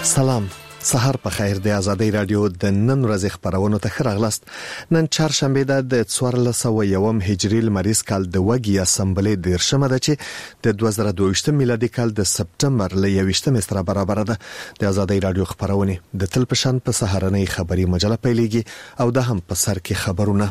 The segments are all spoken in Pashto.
سلام، سحر په خیر د ازادي رادیو د نن ورځې خبرونو ته راغلاست. نن چهارشنبه د 1401 هجری لمریز کال د وګي اسمبلی د شمه ده چې د 2022 میلادي کال د سپټمبر ل 21 سره برابر ده. د ازادي رادیو خبرونه د تلپشن په سحرنۍ خبري مجله پیلېږي او د هم په سر کې خبرونه.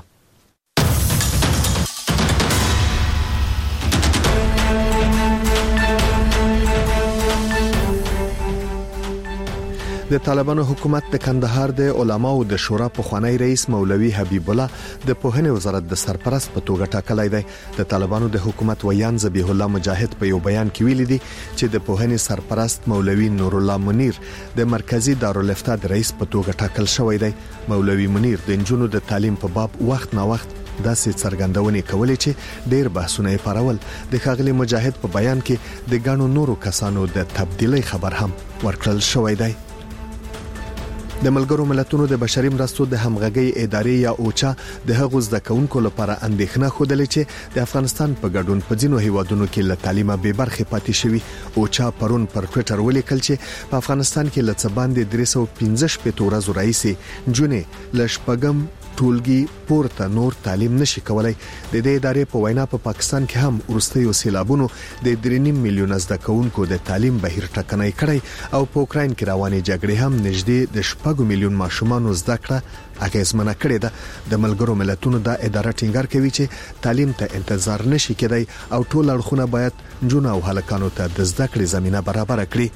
د طالبانو حکومت د کندهار د علماو د شورا په خوانی رئیس مولوي حبیب الله د پوهنې وزارت د سرپرست په توګه ټاکلی دی. د طالبانو د حکومت ویان ذبیح الله مجاهد په یو بیان کې ویلي دي چې د پوهنې سرپرست مولوي نور الله منیر د مرکزی دارالفتاء د رئیس په توګه ټاکل شوی دی. مولوي منیر د انجونو د تعلیم په باب وخت نا وخت داسې څرګندونې کولې چې ډېر بحثونه یې پارول. د ښاغلي مجاهد په بیان کې د ګڼو نورو کسانو د تبدیلی خبر هم ورکړل شوی دی. د ملګرو ملتونو د بشري مرستو د همغږي ادارې یا اوچا د هغو زده کوونکو لپاره اندېښنه خوده چې د افغانستان په ګډون په ځینو هیوادونو کې له تعلیمه به برخه پاتې شوی. اوچا پرون پر ټوئیټر ولیکل چې په افغانستان کې لڅ باندې 315 ورځې راځي جونې لشپګم ټولګي پورته نور تعلیم نشي کولای. د دې ادارې په وینا په پاکستان کې هم ورستیو سیلابونو د 3.5 میلیون زده کوونکو د تعلیم بهیر ټکنۍ کړی او په اوکراین کې روانې جګړې هم نږدې د 6 میلیون ماشومان زده کړه اغیزمنه کړې ده. د ملګرو ملتونو د ادارې ټینګار کوي چې تعلیم ته انتظار نشي کېدای او ټول اړخونه باید جون او هلکانو ته د زده کړې زمينه برابر کړي.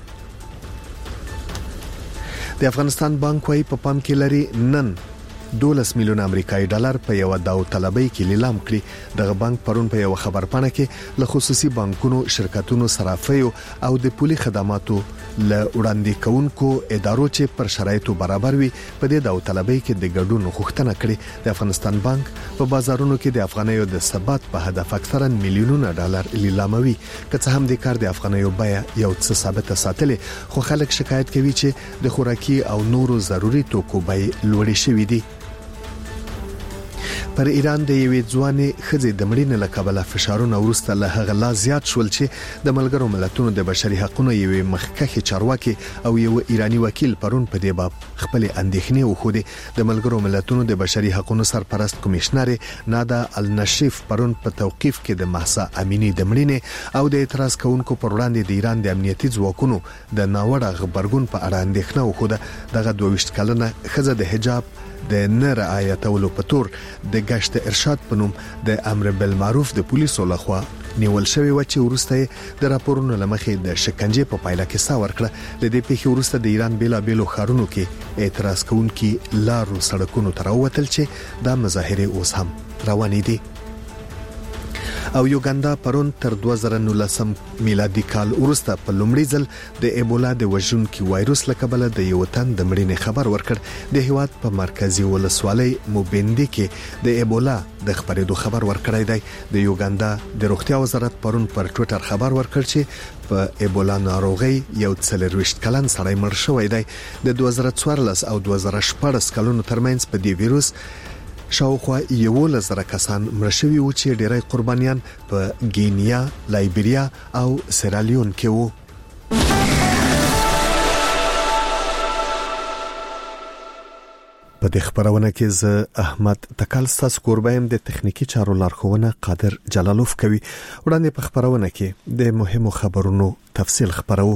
د افغانستان بانک وايي په پام کې لري نن 12 میلیون امریکایي ډالر په یو داوطلبۍ کې لیلام کړی. دغه بانک پرون په یو خبرپاڼه کې له خصوصي بانکونو، شرکتونو، صرافیو او د پولي خدماتو له وړاندې کوونکو ادارو چې پر شرایطو برابر وي په دې داوطلبۍ کې د ګډون غوښتنه کړې. د افغانستان بانک په بازارونو کې د افغانیو د ثبات په هدف اکثرا میلیونونه ډالر لیلاموي. که څه هم د کار د افغانیو بیه یو څه ثابت ساتلې، خو خلک شکایت کوي چې د خوراکي او نورو ضروري توکو بیې لوړې شوې دي. پر ایران د یوې ځوانې ښځې د مړینې له کبله فشارونه وروسته له هغه لا زیات شول چې د ملګرو ملتونو د بشري حقوقو یوې مخکښې چارواکي او یو ایرانی وکیل پرون په دې باب خپل اندېښنې وښودې. د ملګرو ملتونو د بشري حقوقو سرپرست کمشنر نادا النشیف پرون په توقیف کې د مهسا امینی د مړینې او د اعتراض کوونکو پر وړاندې د ایران د امنیتي ځواکونو د ناوړه غبرګون په اړه اندېښنه وښوده. دغه 22 کلنه ښځه د حجاب د نه رعایتولو په تور د گشت ارشاد په نوم د امر بالمعروف د پولیسو لخوا نیول شوی و چې ورسته د راپورونو لمخې د شکنجې په پایله کې سا ورکړه. د دې پیښې ورسته د ایران بیلابېلو ښارونو کې اعتراض کوونکي لارو سړکونو ته راووتل چې دا مظاهره اوس هم روانې دي. او یوګاندا پرون تر 2019 میلادي کال وروسته په لومړي ځل د ایبولا د وژونکي وایروس له کبله د یو تن د مړینې خبر ورکړ. د هیواد په مرکزی ولسوالۍ موبندي کې د ایبولا د خبرېدو خبر ورکړی دی. د یوګاندا د روغتیا وزارت پرون پر ټوئیټر خبر ورکړ چې په ایبولا ناروغي یو 40 کلن سړی مړ شوی دی. د 2014 او 2014 کلونو ترمنځ په دې وایروس شاوخوا 11,000 کسان مړ شوي وو چې ډېری قربانیان په ګینیا، لایبیریا او سیرالیون کې وو. په دې خبرونه کې زه احمد تکل ستاسو کوربایم د تخنیکی چارو لارښوونه قادر جلالوف کوي. وړاندې په خبرونه کې د مهمو خبرونو تفصیل خبرو.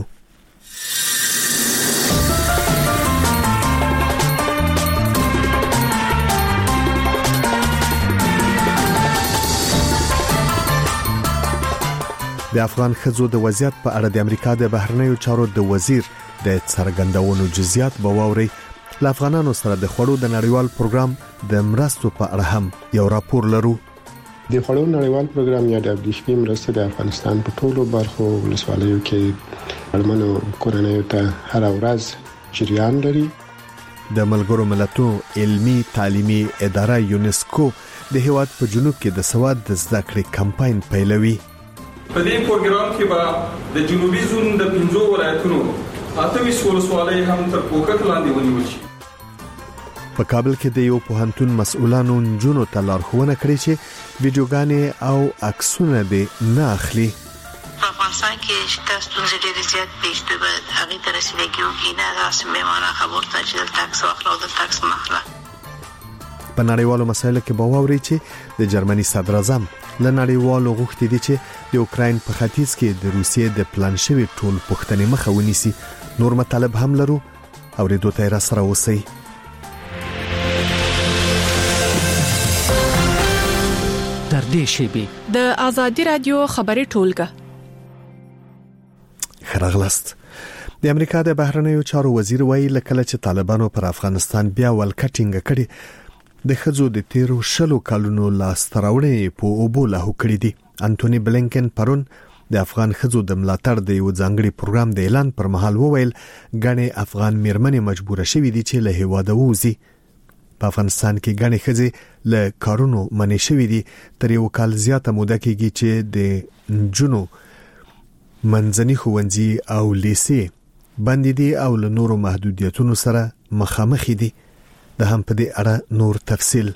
د افغان ښځو د وضعیت په اړه د امریکا د بهرنیو چارو د وزیر د څرګندونو جزئیات به واوري. له افغانانو سره د خوړو د نړیوال پروګرام د مرستو په اړه هم یو راپور لرو. د خوړو نړیوال پروګرام یا WFP مرسته د افغانستان په ټولو برخو ولسوالیو کې اړمنو کورنیو ته هر ورځ جریان لري. د ملګرو ملتونو علمي تعلیمي اداره یونسکو د هیواد په جنوب کې د سواد د زده کړې کمپاین پیلوي. په دې پروګرام کې به د جنوبي زون د 15 ولایتونو 28 ولسوالۍ هم تر پوښښ لاندې ونیول شي. په کابل کې د یو پوهنتون مسؤلانو نجونو ته لارښوونه کړې چې ویډیوګانې او عکسونه دې نه اخلي. په افغانستان کې چې تاسو ستونزې ډېرې زیات دي چې به هغې ته رسېدګي وکړي نه داسې بېمانه خبرو ته چې دلته ټکس واخله او دلته ټکس مه اخله. په نړیوالو مسایلو کې به واورئ چې د جرمني صدراعظم له نړیوالو غوښتي دي چې د اوکراین په ختیځ کې د روسیې د پلان شوي ټول پوښتنې مخه ونیسي. نور مطالب هم لرو، اورېدو ته را سره اوسئ. در دې شیبې د آزادي رادیو خبري ټولګه خراغلست. د امریکا د بهرنیو چارو وزیر وایي لکه چې طالبانو پر افغانستان بیا ولکټینګ کړي د خزو د تیرو شلو کالونو لاستراوړې په اوبو لاهو کړی دي. انټونی بلینکن پرون د افغان خزو د ملاتړ د یو ځانګړي پروګرام د اعلان پر مهال وویل غني افغان میرمنې مجبور شوي دي چې له هیواده ووزي. په افغانستان کې غني خزي له کارونو منې شوي دي. تر یو کال زیاته موده کېږي چې د جنو منځني ښوونځي او لیسې بندي دي او له نورو محدودیتونو سره مخامخ دي. د هم په دې اړه نور تفصیل.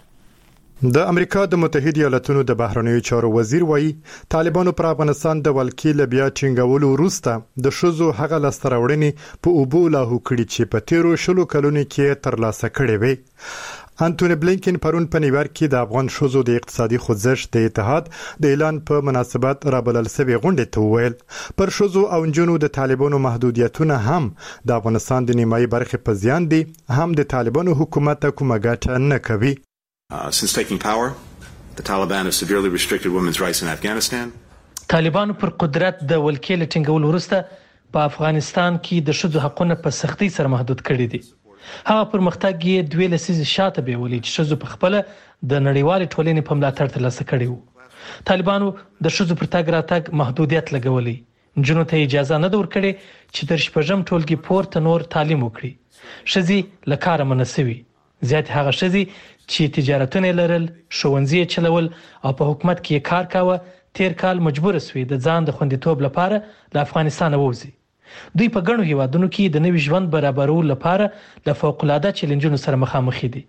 د امریکا د متحده ایالاتونو د بهرنیو چارو وزیر وایي طالبانو پر افغانستان د ولکې ل بیا ټینګولو وروسته د شوزو هغه لاستراوړنې په اوبو لاهو کړي چې په تیرو شلو کلونو کې ترلاسه کړي وي. انټونی بلینکن پرون په نیویارک کې د افغان شوزو د اقتصادي خوځښت د اتحاد د اعلان په مناسبت رابلل شوی غونډه ته وویل پر شوزو او جنونو د طالبانو محدودیتونه هم د افغانستان د نیمایي برخې په زیان دي، هم د طالبانو حکومت کومه ګټه نه کوي. Since taking power, the Taliban have severely restricted women's rights in Afghanistan. طالبانو پر قدرت د ولکې ل ټینګولو وروسته په افغانستان کې د شذو حقونه په سختۍ سره محدود کړي دي. هغه پرمختګ یې دوی لسیز شاته بیولې چې شذو په خپل د نړیوال ټولنې په ملاتړ ترلاسه کړي وو. طالبانو د شذو پر تګ راتګ محدودیت لګولې، جنو ته اجازه نه ورکړي چې تر شپږم ټولګي پورته نور تعلیم وکړي. شذي لکاره منسوي زیات هغه شذي چې تجارتونه لرل، ښوونځي چلول او په حکومت کې کار کاوه تیر کال مجبور شوي د ځان د خوندیتوب لپاره له افغانستان ووځي. دوی په ګڼو هیوادونو کې د نوي ژوند برابرولو لپاره له فوق العاده چیلنجونو سره مخامخ دي.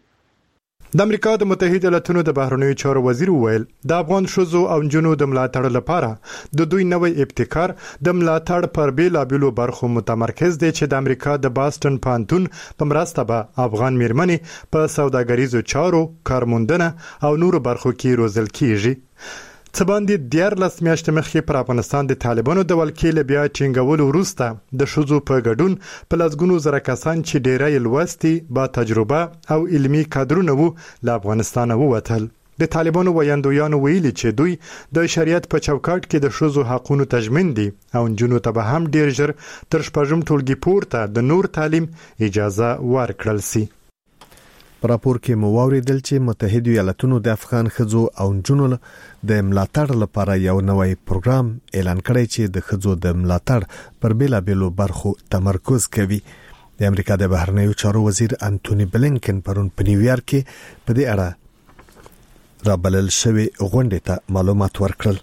د امریکا د متحده ایالاتونو د بهرنیو چارو وزیر وویل د افغان شوزو او جنو د ملاتړ لپاره د دوی نوې ابتکار د ملاتړ پر بیلابیلو برخو متمرکز دی چې د امریکا د باستن پانتون په مرسته به افغان میرمنې په سوداګریزو چارو، کارموندنه او نورو برخو کې روزل کیږي. څه باندې 14 میاشتې مخکې پر افغانستان د طالبانو د ولکې ل بیا ټینګولو وروسته د شذو په ګډون په لسګونو زره کسان چې ډېری لوستي با تجربه او علمي کادرونه وو له افغانستان ووتل. د طالبانو ویاندویانو ویلي چې دوی د شریعت په چوکاټ کې د شذو حقوقو تضمین دي او جنو ته به هم ډېر ژر تر شپږم ټولګي پورته د نور تعلیم اجازه ورکړل شي. په راپور کې مو واوریدل چې متحده ایالاتونو د افغان خزو او جنونو د ملاتړ لپاره یو نوی پروګرام اعلان کړی چې د خزو د ملاتړ پر بیلابیلو برخو تمرکز کوي. د امریکا د بهرنیو چارو وزیر انټونی بلینکن پرون په نیویارک کې په دې اړه رابلل شوی غونډه ته معلومات ورکړل.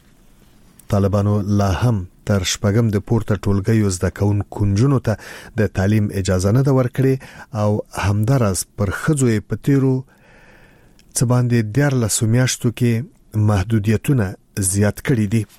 طالبانو لا هم تر شپږم د پورته ټولګیو زده کوونکو جنونو ته د تعلیم اجازه نه ده ورکړې او همدارس پر خزو په تیرو څه باندې 14 میاشتو کې محدودیتونه زیات کړي دي.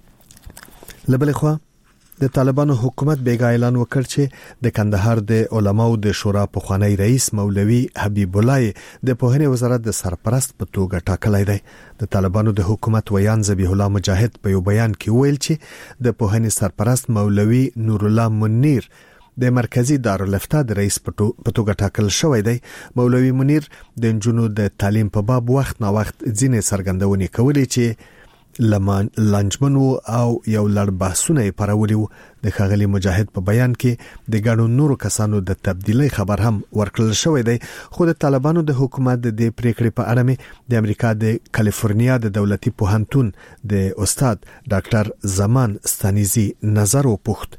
لبل خو د طالبانو حکومت بیګا اعلان وکړ چې د کندهار د علماو د شورا پخوانی رئیس مولوي حبیب الله د پوهنې وزارت د سرپرست په توګه ټاکلی دی. د طالبانو د حکومت ویان ذبیح الله مجاهد په یو بیان کې ویل چې د پوهنې سرپرست مولوي نور الله منیر د مرکزی دارالفتاء د رئیس په توګه ټاکل شوی دی. مولوي منیر د جنونو د تعلیم په باب وخت نا وخت ځینې څرګندونې کولې چې لانجمنو او یو لړ بحثونه پرولي. د خغلی مجاهد په بیان کې د ګڼو نورو کسانو د تبدیلی خبر هم ورکړل شوی دی. خو د طالبانو د حکومت د پریکړې په اړه د امریکا د کالیفورنیا د دولتي پوهنتون د استاد ډاکټر زمان ستانیزي نظر وپوښت.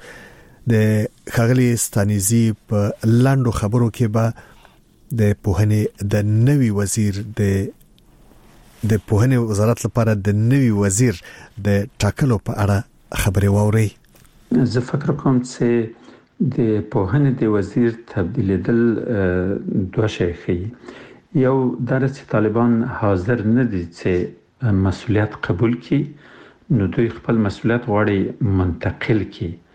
د خغلی ستانیزي په لاندو خبرو کې به د پوهنې د نوي وزیر د پوهنې وزارت لپاره د نوي وزیر د ټاکلو په اړه خبرې واوري. زه فکر کوم چې د پوهنې د وزیر تبدیلیدل دوه شی ښیي. یو دا چې طالبان حاضر نه دي چې مسؤلیت قبول کړي، نو دوی خپل مسؤلیت غواړي منتقل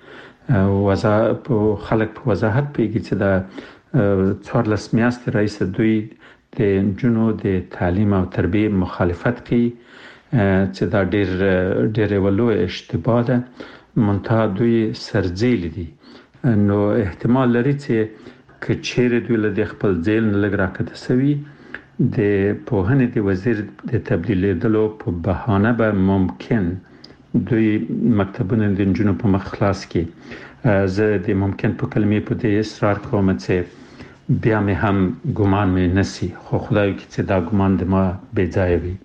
کړي. خلک په وضاحت پیږي چې دا 14 میاشتې رئیس دوی د جنو د تعلیم او تربیه مخالفت کوي چې دا ډېر ولو اشتباه ده. منتها دوی سرزیل دي. نو احتمال لري چې کچېره دوی له خپل ځیل نه لګ راکته سوي د پوهنې د وزیر د تبدیلېدلو په بهانه به ممکن دوی مکتبونه د جنو په مخ خلاص کړي. زه د ممکن په کلمې په دې اصرار کوم چې بیا مې هم ګمان مې نسی، خو خدای کې چې دا ګمان د ما بې ځای وي.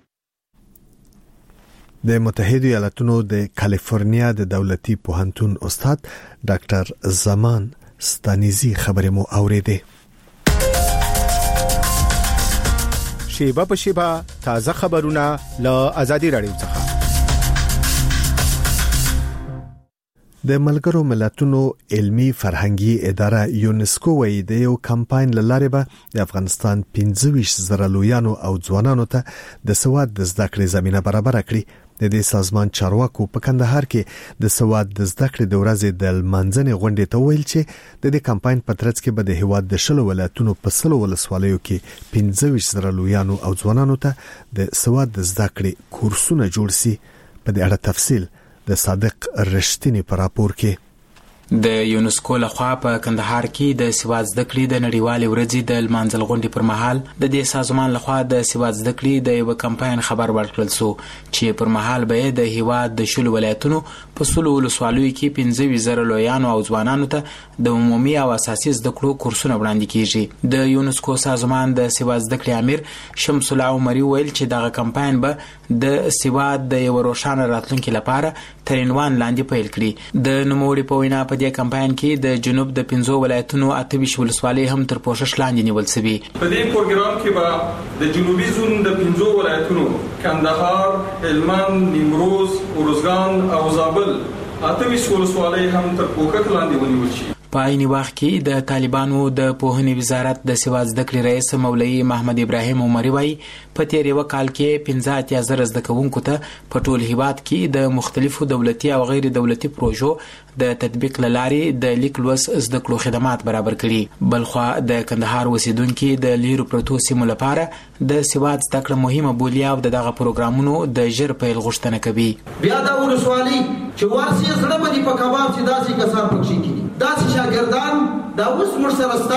د متحده ایالاتونو د کالیفورنیا د دولتي پوهنتون استاد ډاکټر زمان ستانیزی خبرې مو اوریدې. شیبه په شیبه تازه خبرونه له آزادي رادیو څخه. د ملګرو ملتونو علمي فرهنګي اداره یونسکو وایي د یو کمپاین لاره به د افغانستان 25,000 لویانو او ځوانانو ته د سواد د زده کړې زمينه برابر کړي. د دې سازمان چارواکو په کندهار کې د سواد د زده کړې د ورځې د منځنۍ غونډې ته ویل چې د دې کمپاین په ترڅ کې به د هیواد د شلو ولایتونو په سلو ولسوالیو کې 25,000 لویانو او ځوانانو ته د سواد د زده کړې کورسونه جوړ شي. په دې اړه تفصیل د صادق رښتینی پر راپور کې. د یونسکو لخوا په کندهار کې د سواد زده کړې د نړیوالې ورځې د لمانځل غونډې پر مهال د دې سازمان لخوا د سواد زده کړې د یو کمپاین خبر ورکړل شو چې پر مهال به د هیواد د شلو ولایتونو په سلو ولسوالیو کې 15,000 لویانو او ځوانانو ته د عمومي او اساسي زده کړو کورسونه وړاندې کیږي. د یونسکو سازمان د سواد زده کړې امیر شمس الله عمري ویل چې دغه کمپاین به د سواد د یو روښانه راتلونکي لپاره تر عنوان لاندې پیل کړي. د نوموړي په وینا په دې کمپاین کې د جنوب د 15 ولایتونو 28 ولسوالۍ هم تر پوښښ لاندې نیول شوي. په دې پروګرام کې به د جنوبي زون د 15 ولایتونو کندهار، هلمند، نیمروز، ارزګان او زابل 28 ولسوالۍ هم تر پوښښ لاندې ونیول شي. په عین وخت کې د طالبانو د پوهنې وزارت د سواد زده کړې رئیس مولوي محمد ابراهیم عمري وايي په تیر یو کال کې 15,000 زده کوونکو ته په ټول هیواد کې د مختلفو دولتي او غیر دولتي پروژو د تطبیق لارې د لیک لوست زده کړو خدمات برابر کړي. بلخوا د کندهار اوسیدونکو د لیرو پروتو سیمو لپاره د سواد زده کړه مهمه بولي او دغه پروګرامونو د ژر پیل غوښتنه کوي. بیا دا ولسوالي چې ورسي سره باندې په کباب چې داسې کسان پکې کړي داسې شاګردان دا اوس ورسره ستا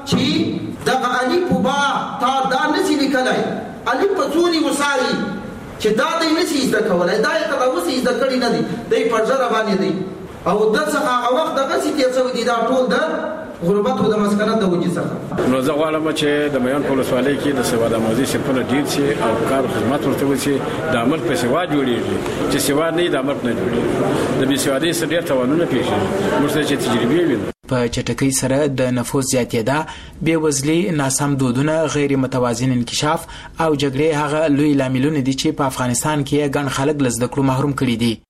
چې دغه علي په با تا دا نسی لیکلای علي په څونی وساري چې دا د نسی زده کولای دا یې ته اوس زده کړی نه دی د پرځره باندې دی او د څخه هغه وخت دغه چې څه ودی دا ټول د غربت او د مسکنت د وجې څخه. نو زه غواړم چې د میان په ولسوالۍ کې د سواد آموزي سپاره ډیر شي او کار خدمات ورته وشي د عمل په سواد جوړیږي چې سواد نه د عمل نه جوړیږي. د بي سوادي سره ډیر توانونه پیښیږي موږ چې تجربه وینو. په چټکۍ سره د نفوس زیاتېدا، بېوزلي، ناسم دودونه، غیر متوازن انکشاف او جګړې هغه لوی لاملونه دي چې په افغانستان کې ګڼ خلک له زده کړو محروم کړي دي.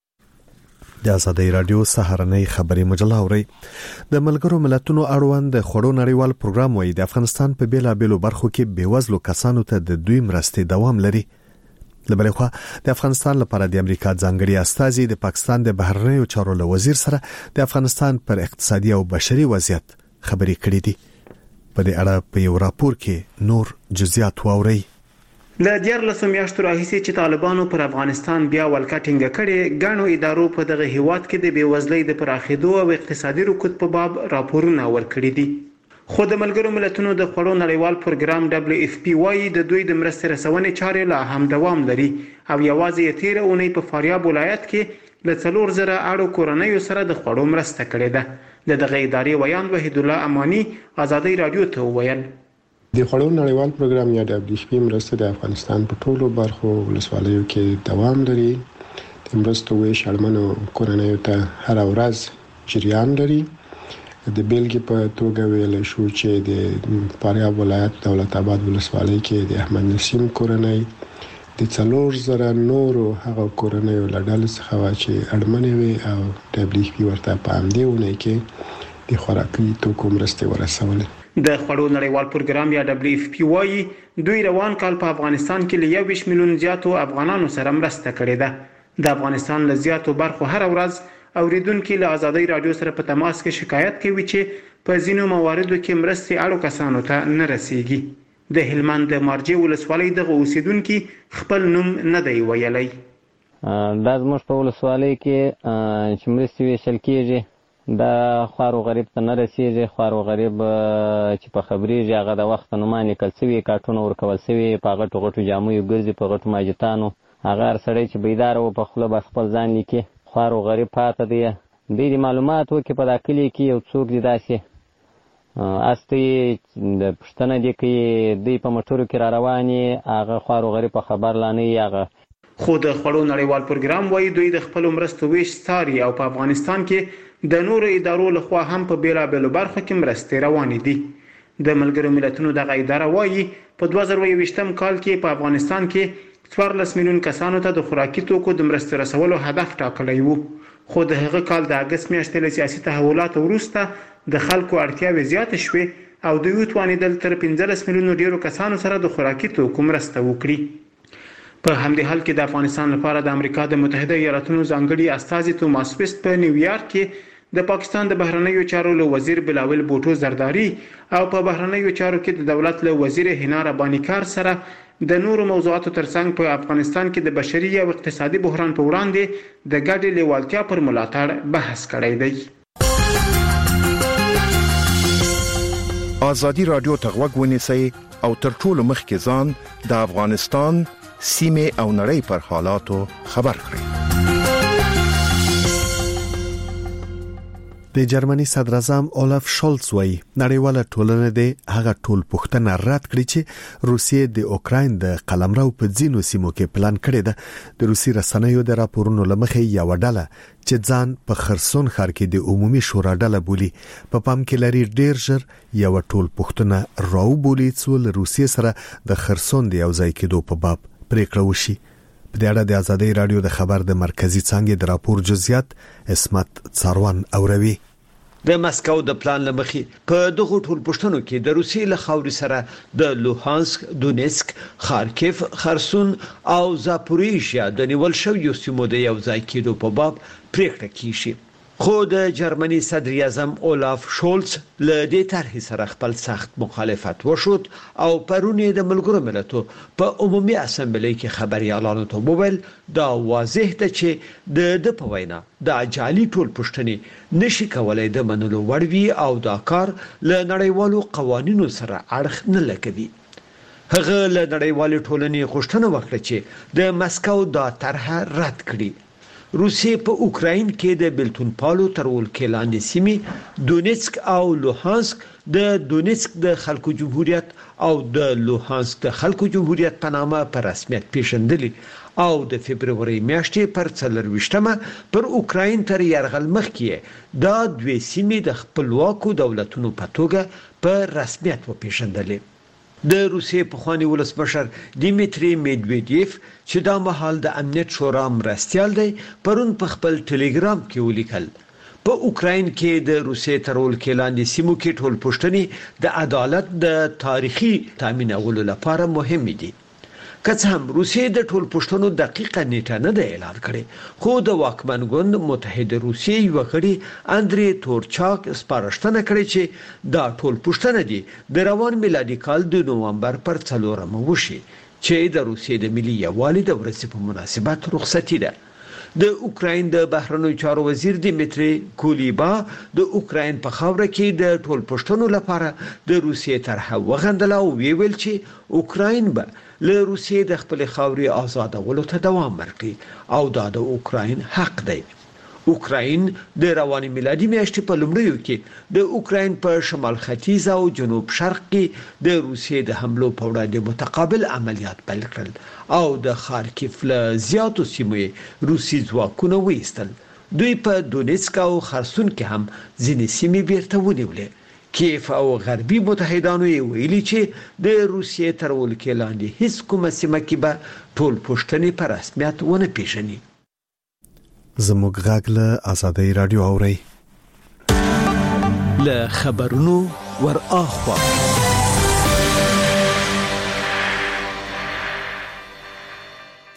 د آزادۍ رادیو سهارنۍ خبري مجله اوري. د ملګرو ملتونو اړوند د خړو نړیوال پروګرام وایي د افغانستان په بیلابېلو برخو کې بیوزلو کسانو ته د دوی مرستې دوام لري. لبرې خوا د افغانستان لپاره د امریکا ځانګړي استازي د پاکستان د بهرنیو چارو له وزیر سره د افغانستان پر اقتصادي او بشري وضعیت خبرې کړې دي. په دې اړه په یو راپور کې نور جزئیات واوري. له 14 میاشتو راهیسې چې طالبانو پر افغانستان بیا ولکه ټینګه کړې، ګڼو ادارو په دغه هیواد کې د بیوزلۍ د پراخېدو او اقتصادي رکود په باب راپورونه ورکړي دي. خو د ملګرو ملتونو د خړو نړیوال پروګرام WFP وايي د دوی د مرستې رسونې چارې لا هم دوام لري او یوازې تیر اونۍ په فاریاب ولایت کې له 4,000 اړو کورنیو سره د خړو مرسته کړې ده. د دغه ادارې ویاند وحید الله امانی آزادۍ رادیو ته وویل د خړو نړیوال پروګرام یا WFP مرسته د افغانستان په ټولو برخو ولسوالیو کې دوام لري. د مرستو ویش اړمنو کورنیو ته هر ورځ جریان لري. د بیلګې په توګه ویل شو چې د فاریاب ولایت دولت آباد ولسوالۍ کې د احمد نسیم کورنۍ د 4,000 نورو هغه کورنیو له ډلې څخه وه چې اړمنې وې او WFP ورته په همدې اونۍ کې د خوراکي توکو مرستې ورسولې. د خړو نړیوال پروګرام یا WFP وايي دوی روان کال په افغانستان کې له 1 میلیون زیاتو افغانانو سره مرسته کړې ده. د افغانستان له زیاتو برخو هر ورځ اوریدونکو له ازادي رادیو سره په تماس کې شکایت کوي چې په ځینو مواردو کې مرستې اړو کسانو ته نه رسیږي. د هلمند د مارجې ولسوالۍ دغه اوسیدونکو خپل نوم نه دی ویلی. دا زموږ په ولسوالۍ کې چې مرستې ویشل کېږي دا خوارو غریب ته نه رسیږي. خوارو غریب چې په خبرېږي هغه د وخت په نومان لیکل سوي، کارټونه ورکول سوي، په غټو غټو جامو ګرځي، په غټو ماجتانو. هغه هر سړی چې بیداره و په خوله به خپل ځان لیکي. خوارو غریب پاته دی. دوی د معلومات وکړي په دا کلي کې یو څوک دی داسې استی د پښتنه دی کوي دوی په موټرو کې را روانې هغه خوارو غریب په خبر لا نه وي. هغه خو د خوړو نړیوال پروګرام وایي دوی د خپلو مرستو ویش څاري او په افغانستان کې د نورو ادارو لخوا هم په بیلابیلو برخو کې مرستې روانې دي. د ملګرو ملتونو دغه اداره وایي په 2021 کال کې په افغانستان کې 14 میلیون کسانو ته د خوراکي توکو د مرستې رسولو هدف ټاکلی و. خو د هغه کال د اګست میاشتې له سیاسي تحولاتو وروسته د خلکو اړتیاوې زیاتې شوې او دوی وتوانېدل تر 15 میلیونو ډیرو کسانو سره د خوراکي توکو مرسته وکړي. په همدې حال کې د افغانستان لپاره د امریکا د متحده ایالاتونو ځانګړي استازي توماس ویست په نیویارک کې د پاکستان د بهرنیو چارو له وزیر بلاول بوټو زرداری او په بهرنیو چارو کې د دولت له وزیر حنا رباني کار سره د نورو موضوعاتو ترڅنګ په افغانستان کې د بشري او اقتصادي بحران په وړاندې د ګډې لیوالتیا پر ملاتړ بحث کړی دی. ازادي رادیو ته غوږ ونیسئ او تر ټولو مخکې ځان د افغانستان سیمه او نړۍ پر حالاتو خبر کړئ. د جرمني صدر اعظم اولاف شولز وایي نړیواله ټولنه د هغه ټول پوښتنه رد کړي چې روسیې د اوکراین د قلمرو په ځینو سیمو کې پلان کړی ده. د روسي رسنیو د راپورونو لمخې یو ډله چې ځان په خرسون ښار کې د عمومي شورا ډله بولي په پام کې لري ډیر ژر یو ټول پوښتنه راو بولي چې له روسیې سره د خرسون د یو ځای کېدو په باب پریکړه وشي. په دې اړه د ازادي رادیو د خبر د مرکزی څانګې د راپور جزئیات اسمت څاروان اوروي. د مسکو د پلان لمخې په دغه ټول پښتنو کې د روسیې له خاورې سره د لوهانسک، دونیسک، خارکیف، خرسون او زاپوریژیا د نیول شویو سیمو د یو ځای کېدو په باب پریکړه کیږي. خو د جرمني صدر اعظم اولاف شولز له دې طرحې سره خپل سخت مخالفت وشود او پرونی د ملګرو ملتونو په عمومي اسمبلی کې خبريالانو ته وویل دا واضح ده چې د په وینا د جعلي ټول پښتني نشي کولای د منلو وړ وي او دا کار له نړیوالو قوانینو سره اړخ نه لګوي. هغه له نړیوالې ټولنې غوښتنه وکړه چې د مسکو دا طرح رد کړي. روسیې په اوکراین کې د بیلتون پالو تر ولکې لاندې سیمې دونیسک او لوهانسک د دونیسک د خلکو جمهوریت او د لوهانسک د خلکو جمهوریت په نامه په رسمیت پیژندلي او د فبرवरी میاشتې پر 24مه پر اوکراین تر یرغل مخکې دا دوه سیمې د خپلواکو دولتونو په توګه په رسمیت وپیژندلې. د روسیې پخوانی ولسمشر دیمیتری میدویدیف چې دا مهال د امنیت شورا مرستیال دی پرون په خپل ټلګرام کې ولیکل په اوکراین کې د روسیې تر ولکې لاندې سیمو کې ټول پښتني د عدالت د تاریخي تامینولو لپاره مهم دي. که څه هم روسیې د ټول پښتنو دقیقه نیټه نه ده اعلان کړې خو د واکمن ګوند متحده روسیې یو غړي اندري تورچاک سپارښتنه کړې چې دا ټول پښتنه دي د روان میلادي کال د نوامبر پر 4مه وشي چې د روسیې د ملي یووالي د ورځې په مناسبت رخصتي ده. د اوکراین د بهرنیو چارو وزیر دیمیتری کولیبا د اوکراین په خاوره کې د ټول پښتنو لپاره د روسیې طرح وغندله او ویل چې اوکراین به له روسیې د خپل خاورې آزادولو ته دوام ورکړي او دا د اوکراین حق دی. اوکراین د رواني میلادي میاشتې په لومړیو کې د اوکراین په شمال ختیځ او جنوب شرق کې د روسیې د حملو په وړاندې متقابل عملیات پیل کړل او د خارکیف له زیاتو سیمو روسي ځواکونه وایستل. دوی په دونیسک او خرسون کې هم ځینې سیمې بیرته ونیولې. کیف او غربي متحدانو یې ویلي چې د روسیې تر ولکې لاندې هیڅ کومه سیمه کې به ټول پښتني په رسمیت ونه پیژني. زموږ غږ له ازادي رادیو اوري له خبرونو ور اخوا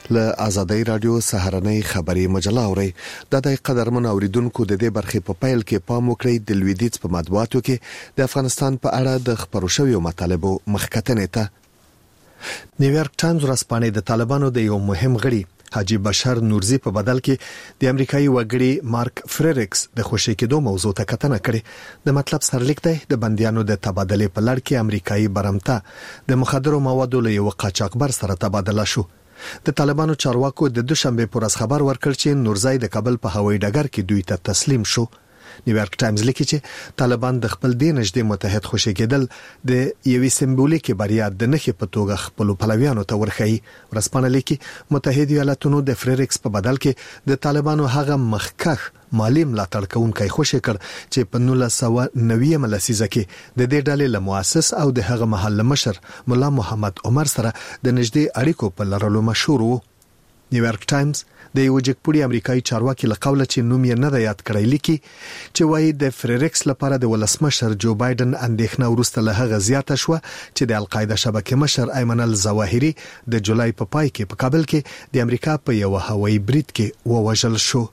له آزادۍ رادیو سهارنۍ خبري مجله اوري د دې قدرمن اوریدونکو د دې برخې په پیل کې پام وکړئ د لویدیځ په مطبوعاتو کې د افغانستان په اړه د خبرو شویو مطالبو مخکتنې ته نیویارک ټایمز ورځپاڼه د طالبانو د یو مهم غړي حاجی بشر نورزی په بدل کې د امریکایي وګړي مارک فریریکس د خوشی کېدو موضوع ته کتنه کړې د مطلب سرلیک دی د بنديانو د تبادله په لړ کې امریکایي برمته د مخدرو موادو له یو قاچاقبر سره تبادله شو د طالبانو چارواکو د دوشنبه پر ورځ خبر ورکړ چې نورزی د کابل په هوایي ډګر کې دوی ته تسلیم شو نیویارک ټایمز لیکي چې طالبان د خپل دین نږدې متحد خوشی کېدل د یوې سمبولیکي بریا د نخې په توګه خپل پلویانو ته ورخی ورسپانه لیکي متحده ایالاتونو د فریریکس په بدل کې د طالبانو هغه مخکخ مالی ملاتړ کوونکی خوشی کړ چې په 1990 لسیزه کې د دې ډلې له مؤسس او د هغه محل مشر مولا محمد عمر سره د نږدې اړیکو په لرلو مشهور وو نیویارک ټایمز د یو جګپوړي امریکایي چارواکي له قوله چې نوم یې نه د یاد کړی لیکي چې وایي د فریریکس لپاره د ولسمشر جو بایدن اندېښنه ورسته له هغه زیاته شو چې د القاعده شبکې مشر ایمن الظواهری د جولای په پای کې په کابل کې د امریکا په یو هوایي برید کې ووژل شو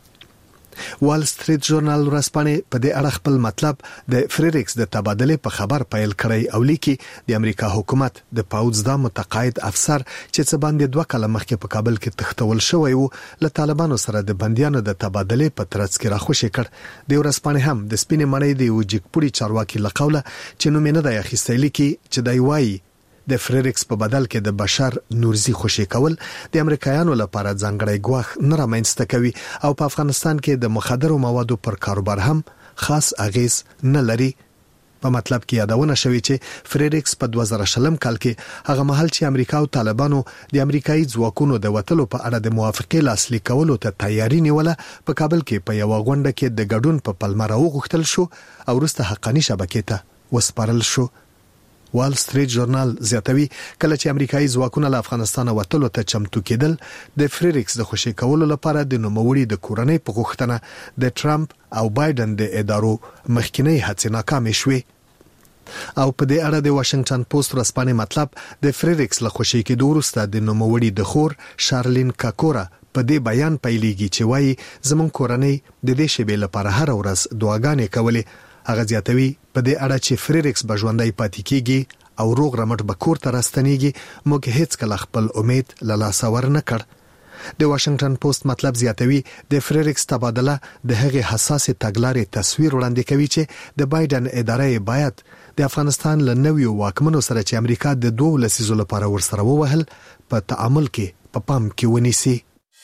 وال سټریټ ژورنال ورځپاڼه په دې اړه خپل مطلب د فریریکس د تبادله په خبر پیل کړی او لیکي د امریکا حکومت د پاوځ د متقاعد افسر چې څه باندې 2 کاله مخکې په کابل کې تختول شوی وو له طالبانو سره د بنديانو د تبادله په ترڅ کې راخوشي کړ د ورځپاڼه هم د سپینې مړۍ د وجګپوري چارواکي له قوله چې نوم نه دی اخیستل لیکي چې دی وایي د فریریکس په بدل کې د بشر نورزی خوشی کول د امریکایانو لپاره ځانګړی ګواښ نه رامنځته کوي او په افغانستان کې د مخدرو موادو پر کاروبار هم خاص اغیز نه لري په مطلب کې یادونه شوی چې فریریکس په 2000 کال کې هغه مهال چې امریکا او طالبانو د امریکایي ځواکونو د وټلو په اړه د موافقې لاسلیک کولو ته تیاری نیوله په کابل کې په یو غونډه کې د ګډون په پلمه راوغښتل شو او وروسته حقاني شبکې ته وسپارل شو وال سټریټ ژورنال زیاتوي کله چې امریکایي ځواکونه له افغانستان وټلو ته چمتو کېدل د فریریکس د خوشی کولو لپاره د نوموړي د کورنۍ په غوښتنه د ټرمپ او بایدن د ادارو مخکینی هڅې ناکامې شوې او په دې اړه د واشنگټن پوسټ ورځپاڼې مطلب د فریریکس له خوشی کېدو وروسته د نوموړي د خور شارلین کاکورا په دې بیان پیلېږي چې وایي زمون کورنۍ د دې شیبې لپاره هر ورځ دعاګانې کولې هغه زیاتوي په دې اړه چې فریریکس بژوندۍ پاتې کیږي او روغ رمټ به کور ته راستنیږي موږ هیڅ کله خپل امید له لاسه ورنه کړ د واشنگټن پوسټ مطلب زیاتوي د فریریکس تبادله د هغې حساس تګلارې تصویر وړاندې کوي چې د بایدن ادارې باید د افغانستان له نویو واکمنو سره چې امریکا د 2 لسیزو لپاره ورسره ووهل په تعامل کې په پام کې ونیسي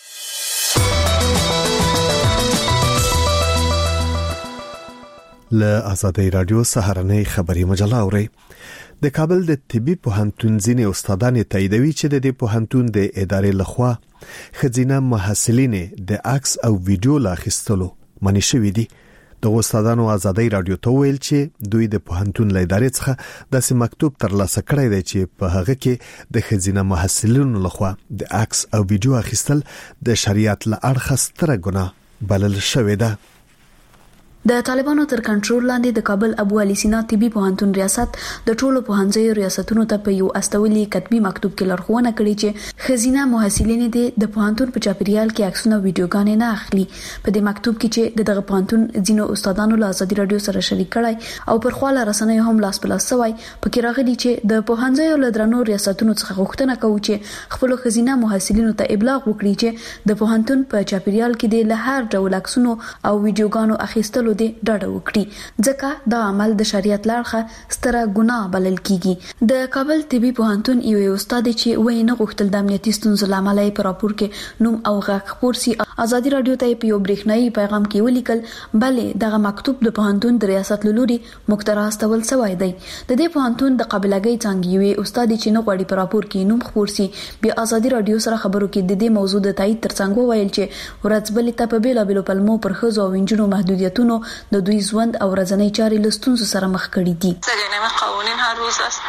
له آزادۍ رادیو سهارنۍ خبري مجله اوري د کابل د طبي پوهنتون ځینې استادان تاییدوي چې د دې پوهنتون د ادارې لخوا خزینه محصلین د عکس او ویډیو لاخستلو منې شوې دي د استادانو آزادۍ رادیو ته ویل چې دوی د پوهنتون له ادارې څخه داسې مکتوب ترلاسه کړی دی چې په هغه کې د خزینه محصلینو لخوا د عکس او ویډیو اخیستل د شریعت له اړخه ستره ګناه بلل شوې ده د طالبانو تر کنټرول لاندې د کابل ابو علي سینا طبي پوهنتون ریاست د ټولو پوهنځیو ریاستونو ته په یو استولي کتبي مکتوب کې لارښوونه کړې چې خزینه محصلین د پوهنتون په چاپیریال کې عکسونه او ویډیوګانې نه اخلي په دې مکتوب کې چې دغه پوهنتون ځینو استادانو له آزادي رادیو سره شریک کړای او پر خواله رسنیو هم لاس په لاس سوی پکې راغلي چې د پوهنځیو له درنو ریاستونو څخه غوښتنه کوي چې خپل خزینه محصلینو ته ابلاغ وکړي چې د پوهنتون په چاپیریال کې د هر ډول عکسونو او ویډیوګانو اخیستلو د ډاډه وکړي ځکه دا عمل د شریعت لارښه ستره ګناه بلل کیږي د کابل طبي پوهنتون یو استاد چې وایي نه غوښتل د امنیتي ستونزو لامل یې په راپور کې نوم او غږ خپور سي آزادي رادیو ته په یو برېښنايي پیغام کې ولیکل بلې دغه مکتوب د پوهنتون د ریاست لوري مخترع استول شوی دی د دې پوهنتون د قابلګۍ څنګه یو استاد چې نه غوړي په راپور کې نوم خپور سي بیا آزادي رادیو سره خبرو کې د دې موضوع د تایید ترڅنګ ویل چې ورځبلې ته په بیلابېلو پلمو پر خزو او انجنونو محدودیتونو د دوی ژوند او ورځنی چارې له ستونزو سره مخ کړي دي. سرنامه قوانین هر روز است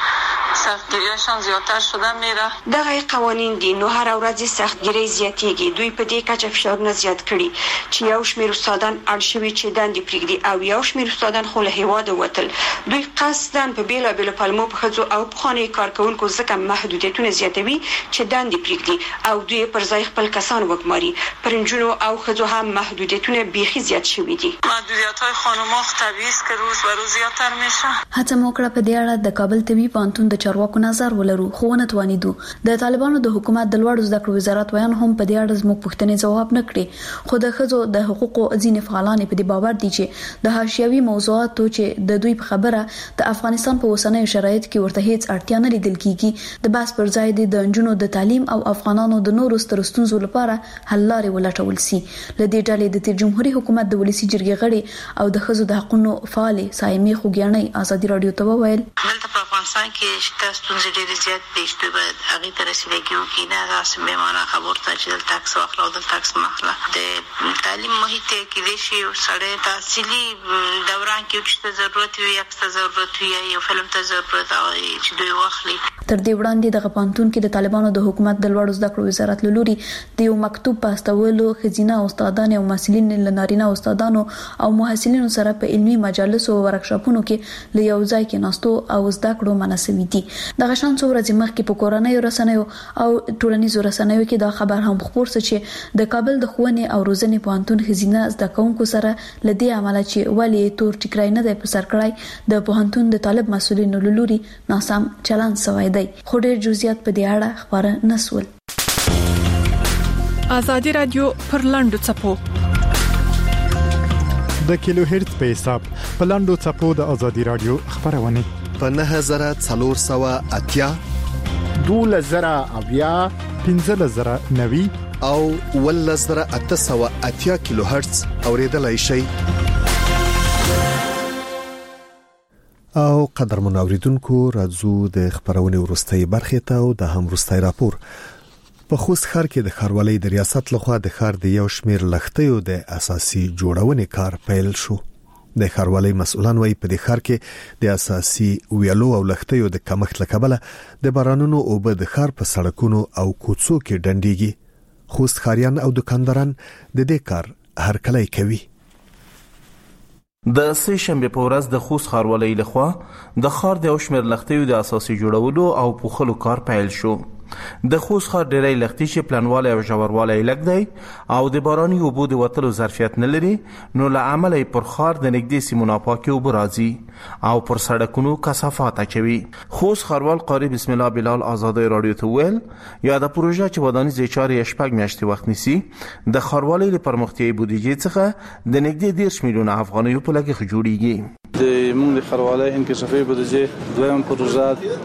سختگیریشان زیادتر شده میره. دغه قوانین دي نو هر ورځ سختگیری زیاتېږي. دوی په دې کچه فشارونه زیات کړي چې یو شمېر استادان اړ شوي چې دندې پرېږدي او یو شمېر استادان خو له هیواده وتل. دوی قصداً په بېلابېلو پلمو په ښځو او پخوانیو کارکوونکو ځکه محدودیتونه زیاتوي چې دندې پرېږدي او دوی پر ځای خپل کسان وګماري. پر نجونو او ښځو هم محدودیتونه بیخي زیات شوي دي. محدودیت‌های خانم‌ها طبیعي است که روز به روز زیاتر میشه. هڅه مو کړه په دې اړه د کابل طبي پوهنتون د چارواکو نظر ولرو خو ونه توانیدو. د طالبانو د حکومت د لوړو زده کړو وزارت ویان هم په دې اړه زموږ پوښتنې ځواب نه کړي. خو د ښځو د حقوقو ځینې فعالان په دې باور دي چې د حاشیوي موضوعاتو چې د دوی په خبره د افغانستان په اوسنیو شرایطو کې ورته هیڅ اړتیا نه لیدل کیږي. د بحث پر ځای د نجونو د تعلیم او افغانانو د نورو ستر ستونزو لپاره حل لارې ولټول سي. ل دې ډلې د جمهوریت حکومت د ولسی جرګې غړي او د ښځو د حقوقو فعال سایمې خوګیانې ازادي رادیو ته وویل دلته په افغانستان کې شته ستونزې ډېرې زیات دي چې باید هغه ته رسیدګي وکړي. نه تاسو به معنا خبر ته چې دلته ټاکس واخلو د ټاکس مخله د تعلیم محیط کې د شی سره تحصیلي دوران کې چې ضرورت وي اکثر ضرورت وي یو فلم ته ضرورت وي چې دوی واخلي. تر دې وړاندې د پوهنتون کې د طالبانو د حکومت د لوړو زده کړو وزارت لوري د یو مکتوب په استولو خزینه استادان او مسؤلین لنارینه استادانو او محصلینو سره په علمي مجالس او ورکشاپونو کې له یو ځای کې ناستو او زده کړو مناسبي دي. د غشان څو ورځې مخکې په کورنۍ رسنیو او ټولنیزو رسنیو کې دا خبر هم خبر شو چې د کابل د ښوونې او روزنې پوهنتون خزینه زده کوونکو سره لدی عمله چې ولی تور ټیکرای نه دی پر سر کړای د پوهنتون د طالب مسؤلینو لوري ناسم چلند سوی دی. خو ډېر جزئیات په دې اړه خبره نسول. ازادي رادیو پر لاندو چپو د کیلو هرتز په حساب په لاندو چپو د ازادي رادیو خبرونه په 9480 12090 15090 او 11880 کیلو هرتز اوریدلای شئ. او قدر منوریدونکو راځو د خبرونه ورستۍ برخه ته او د هم ورستۍ راپور. په خوست ښار کې د ښاروالۍ د ریاست لخوا د ښار د یو شمېر لښتیو د اساسي جوړونې کار پیل شو. د ښاروالۍ مسؤلان وايي په دې ښار کې د اساسي ویالو او لښتیو د کمښت له کبله د بارانونو اوبه د ښار په سړکونو او کوڅو کې ډنډيږي. خوست ښاریان او دکانداران د دې کار هرکلی کوي. د سه شنبه په ورځ د خوست ښاروالۍ لخوا د ښار د اوشمیر لښتیو د اساسي جوړولو او پوښلو کار پیل شو. د خوست ښار ډېری لښتي چې پلانواله او ژورواله یې لږ دی او د باراني اوبو د وتلو ظرفیت نه لري نو له امله یې پر ښار د نږدې سیمو ناپاکي اوبه راځي او پر سړکونو کثافات اچوي. خوست ښاروال قاری بسم الله بلال ازادي رادیو ته ویل یا د پروژه چې ودانیزې چارې شپږ میاشتې وخت نیسي د ښاروالۍ د پرمختیایي بودیجې څخه د نږدې 10 میلیونه افغانیو په لګښت جوړیږي. د موږ د ښاروالۍ انکشافي بودیجې دویم پروژه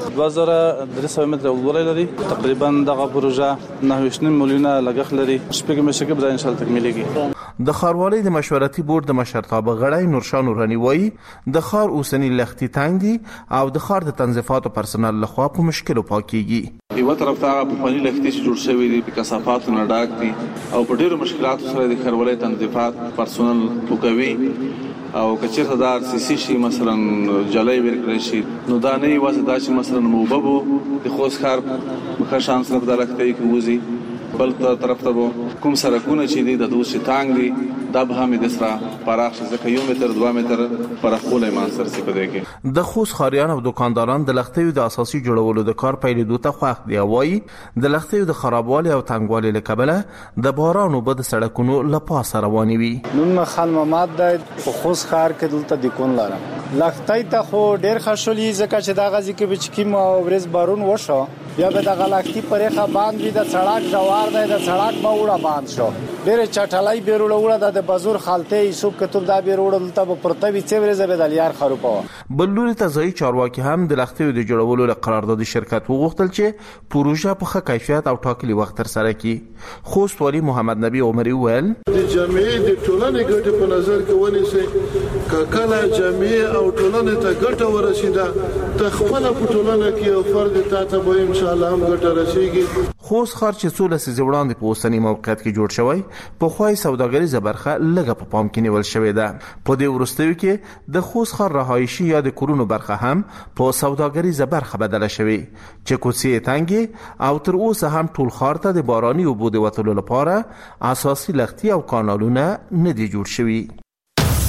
2300 متره اوږدوالی لري. تقریبا دغه پروژه 9.5 میلیونه لګښت لري. شپږ میاشتې کې به ان شاء الله تکمیلېږي. د ښاروالۍ د مشورتي بورډ د مشرتابه غړی نورشاه نورانی وایي د ښار اوسنی لښتي تنګ دي او د ښار د تنظیفاتو پرسنل لخوا په مشکلو پاکيږي. یو طرف ته په پنی لښتي چې جوړ شوی دي په کثافاتو نه ډاک دي او په ډیرو مشکلاتو سره د ښاروالۍ تنظیفات پرسنل پوکوي او کچیر هزار سی شي مثلا جلای ورکړي شي نو دا نه یوازې دا چې مثلا موببو د خوست ښار مخه شان سره د لښتي کوزي بل طرف ته کوم سرکونه چې دي د دوه تانګ دي دا به هم د سره پراخ ځکه 1 متر 2 متر پراخوله مانسر څه پدې کې د خوست ښاریان او دکانداران د لښتیو د اساسي جوړولو د کار پیلېدو ته خوښ دي. وایي د لښتیو د خرابوالي او تنګوالي له کبله د باران او بد سړکونو لپاسه رواني وي. نن خان محمد د خوست ښار کې دلته د کون لاره لښتي ته خو ډېر خښولې ځکه چې دا غزي کې بچکیم او ورځ بارون وشو یا به د غلاکتی پرېخه باندې د سړک جوار دی د سړک به وړه باند شو ډېر چټلای بیروړه وړه د بازور خالته یوسف کتب دا بیروړه دلته په پرتوي څوره زبدل یار خروپو بلوري تزای چارواکي هم د لښتیو د جوړولو له قرارداد شرکت وغوښتل چې پروژه په ښه کیفیت او ټاکلي وخت تر سره کړي. خوست والی محمد نبی عمری ویل د جامعې د ټولنې ګټه په نظر کې ونیسي کله جامعې او ټولنې ته ګټه ورسیده تخپل په ټولنه کې او فرد ته به ان شاء الله هم ګټه رسیږي. خوست ښار چې څو لسیزې وړاندې په اوسني موقعیت کې جوړ شوی پخوای سوداګریزه برخه لږه په پام کې نیول شوې ده. په دې وروستیو کې د خوست ښار رهایشي یا د کورونو برخه هم په سوداګریزه برخه بدله شوې چې کوڅې تنګې او تر اوسه هم ټول ښار ته د باراني اوبو د وتلو لپاره اساسي لښتي او کانالونه نه دي جوړ شوي.